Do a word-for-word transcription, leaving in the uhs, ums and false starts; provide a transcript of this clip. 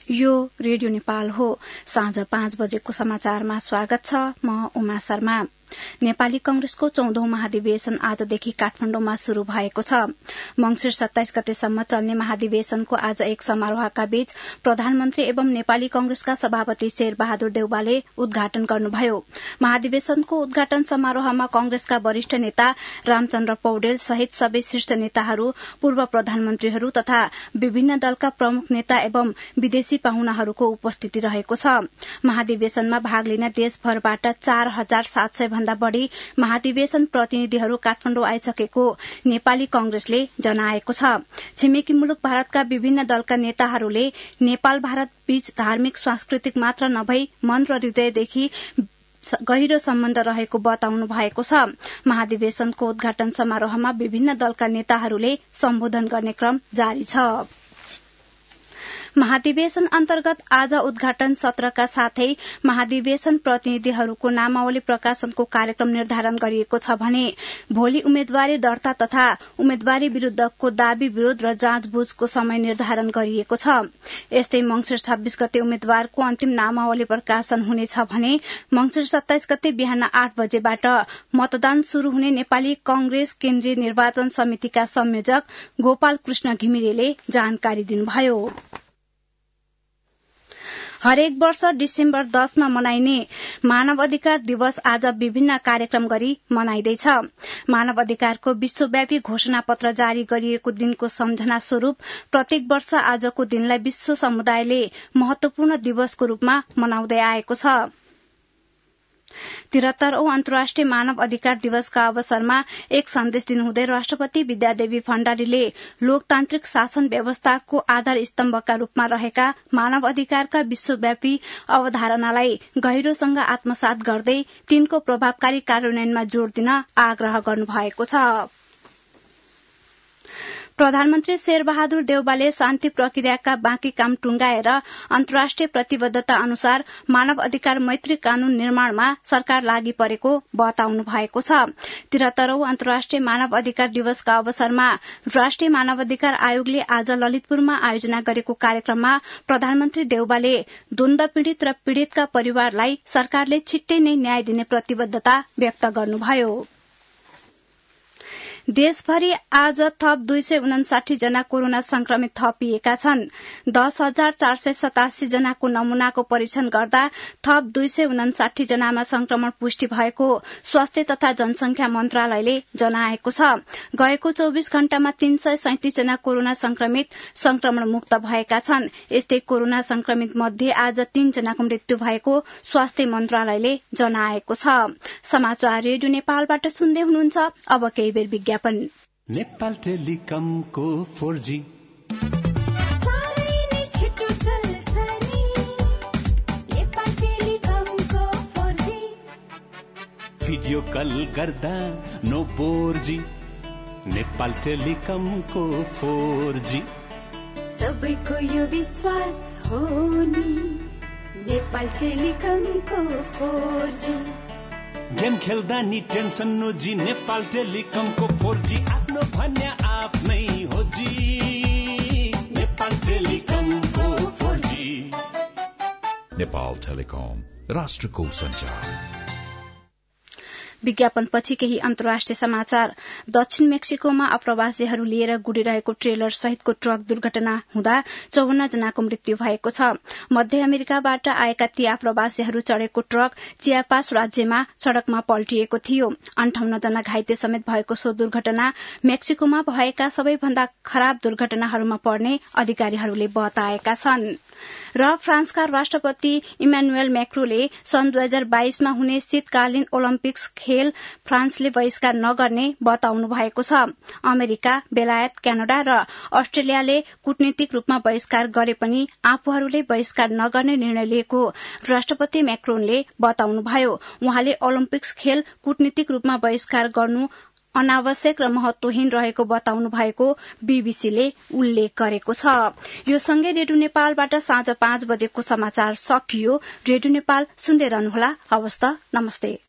यो रेडियो नेपाल हो। साँझ पाँच बजेको समाचारमा स्वागत छ। म उमा शर्मा। नेपाली कंग्रेसको चौधौं महाधिवेशन आजदेखि काठमाडौँमा शुरू भएको छ। मंगिर सत्ताइस गतेसम्म चल्ने महाधिवेशनको आज एक समारोहका बीच प्रधानमन्त्री एवं नेपाली कंग्रेसका सभापति शेरबहादुर देउवाले उद्घाटन गर्नुभयो। महाधिवेशनको उद्घाटन समारोहमा कंग्रेसका वरिष्ठ नेता रामचन्द्र पौडेल सहित सबै शीर्ष नेताहरू, पूर्व प्रधानमन्त्रीहरू तथा विभिन्न दलका प्रमुख नेता एवं विदेशी पाहुनाहरूको उपस्थिति रहेको छ। महाधिवेशनमा भाग लिन देशभरबाट चार हजार सात सय भन्दा बढ़ी महाधिवेशन प्रतिनिधिहरू काठमाडौँ आइसकेको नेपाली कंग्रेसले जनाएको छ। छिमेकी मुलुक भारतका विभिन्न दलका नेताहरूले नेपाल भारत बीच धार्मिक सांस्कृतिक मात्र नभई मन र हृदयदेखि गहिरो सम्बन्ध रहेको बताउनु भएको छ। महाधिवेशनको उद्घाटन समारोहमा विभिन्न दलका नेताहरूले सम्बोधन गर्ने क्रम जारी छ। महाधिवेशन अन्तर्गत आज उद्घाटन सत्रका साथै महाधिवेशन प्रतिनिधिहरूको नामावली प्रकाशनको कार्यक्रम निर्धारण गरिएको छ भने भोलि उम्मेद्वारी दर्ता तथा उम्मेद्वारी विरूद्धको दावी विरोध र जाँचबुझको समय निर्धारण गरिएको छ। यस्तै मंगिर छब्बीस गते उम्मेद्वारको अन्तिम नामावली प्रकाशन हुनेछ भने मंगिर सत्ताइस गते बिहान आठ बजेबाट मतदान शुरू हुने नेपाली कंग्रेस केन्द्रीय निर्वाचन समितिका संयोजक गोपाल कृष्ण घिमिरेले जानकारी दिनुभयो। हरेक वर्ष डिसेम्बर दशमा मनाइने मानव अधिकार दिवस आज विभिन्न कार्यक्रम गरी मनाइँदैछ। मानव अधिकारको विश्वव्यापी घोषणा पत्र जारी गरिएको दिनको सम्झना स्वरूप प्रत्येक वर्ष आजको दिनलाई विश्व समुदायले महत्वपूर्ण दिवसको रूपमा मनाउँदै आएको छ। तिहत्तरौं अन्तर्राष्ट्रिय मानव अधिकार दिवसका अवसरमा एक सन्देश दिनुहुँदै राष्ट्रपति विद्यादेवी भण्डारीले लोकतान्त्रिक शासन व्यवस्थाको आधार स्तम्भका रूपमा रहेका मानव अधिकारका विश्वव्यापी अवधारणालाई गहिरोसँग आत्मसात गर्दै तिनको प्रभावकारी कार्यान्वयनमा जोड़ दिन आग्रह गर्नुभएको छ। प्रधानमन्त्री शेरबहादुर देउवाले शान्ति प्रक्रियाका बाँकी काम टुंगाएर अन्तर्राष्ट्रिय प्रतिबद्धता अनुसार मानव अधिकार मैत्री कानून निर्माणमा सरकार लागि परेको बताउनु भएको छ। तिहत्तरौं अन्तर्राष्ट्रिय मानव अधिकार दिवसका अवसरमा राष्ट्रिय मानव अधिकार आयोगले आज ललितपुरमा आयोजना गरेको कार्यक्रममा प्रधानमन्त्री देउवाले द्वन्द पीड़ित र पीड़ितका परिवारलाई सरकारले छिट्टै नै न्याय दिने प्रतिबद्धता व्यक्त गर्नुभयो। देशभरि आज थप दुई सय उनासाठी जना कोरोना संक्रमित थपिएका छन्। दस हजार चार सय सतासी जनाको नमूनाको परीक्षण गर्दा थप दुई सय उनासाठी जनामा संक्रमण पुष्टि भएको स्वास्थ्य तथा जनसंख्या मन्त्रालयले जनाएको छ। गएको चौविस घण्टामा तीन सय सैंतिस जना कोरोना संक्रमित संक्रमण मुक्त भएका छन्। यस्तै कोरोना संक्रमित मध्ये आज तीन जनाको मृत्यु भएको स्वास्थ्य मन्त्रालयले जनाएको छ। समाचार रेडियो नेपालबाट सुन्दै हुनुहुन्छ। अब केही बेर विज्ञापन। नेपाल टेलिकमको फोर जी भिडियो कल गर्दा नो बोर जी। नेपाल टेलिकमको फोर जी सबैको यो विश्वास हो नि। नेपाल टेलिकमको फोर जी गेम खेल्दा नि टेन्सन नो जी। नेपाल टेलिकमको फोर जी आफ्नो भन्ने आफ्नै हो जी। नेपाल टेलिकमको फोर जी। नेपाल टेलिकम राष्ट्रको सञ्चार। विज्ञापनपछि केही अन्तर्राष्ट्रिय समाचार। दक्षिण मेक्सिकोमा अप्रवासीहरू लिएर गुडिरहेको ट्रेलर सहितको ट्रक दुर्घटना हुँदा चौवन्न जनाको मृत्यु भएको छ। मध्य अमेरिकाबाट आएका ती अप्रवासीहरू चढ़ेको ट्रक चियापास राज्यमा सड़कमा पल्टिएको थियो। अन्ठाउन्न जना घाइते समेत भएको सो दुर्घटना मेक्सिकोमा भएका सबैभन्दा खराब दुर्घटनाहरूमा पर्ने अधिकारीहरूले बताएका छन्। र फ्रान्सका राष्ट्रपति इमानुएल मैक्रोले सन् दुई हजार बाइसमा हुने शीतकालीन ओलम्पिक्स खेल फ्रान्सले बहिष्कार नगर्ने बताउनु भएको छ। अमेरिका, बेलायत, क्यानाडा र अस्ट्रेलियाले कूटनीतिक रूपमा बहिष्कार गरे पनि आफूहरूले बहिष्कार नगर्ने निर्णय लिएको राष्ट्रपति मैक्रोनले बताउनुभयो। उहाँले ओलम्पिक्स खेल कूटनीतिक रूपमा बहिष्कार गर्नु अनावश्यक र महत्वहीन रहेको बताउनु भएको बीबीसीले उल्लेख गरेको छ। यो सँगै रेडियो नेपालबाट साँझ पाँच बजेको समाचार सकियो। रेडियो नेपाल सुन्दै रहनुहोला। हवस् त, नमस्ते।